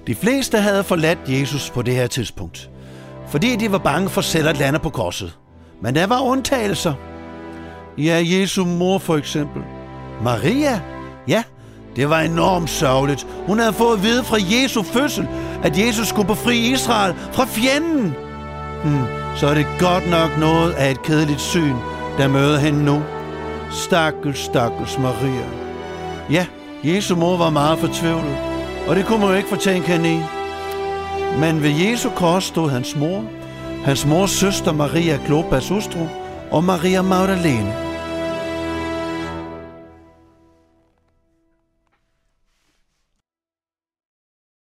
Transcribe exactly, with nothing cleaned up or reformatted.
De fleste havde forladt Jesus på det her tidspunkt, fordi de var bange for selv at lande på korset. Men der var undtagelser. Ja, Jesu mor for eksempel. Maria? Ja, det var enormt sørgeligt. Hun havde fået at vide fra Jesu fødsel, at Jesus skulle befri Israel fra fjenden. Hmm, så er det godt nok noget af et kedeligt syn, der møder hende nu. Stakkels, stakkels Maria. Ja, Jesu mor var meget fortvivlet, og det kunne man jo ikke fortænke hende i. Men ved Jesu kors stod hans mor, hans mors søster Maria Klobas hustru og Maria Magdalene.